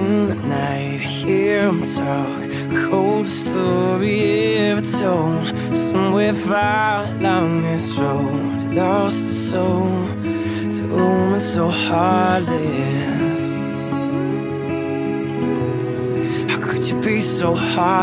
in the night, hear him talk, cold story ever told. Somewhere far along this road, lost a soul to a woman so heartless. How could you be so heartless?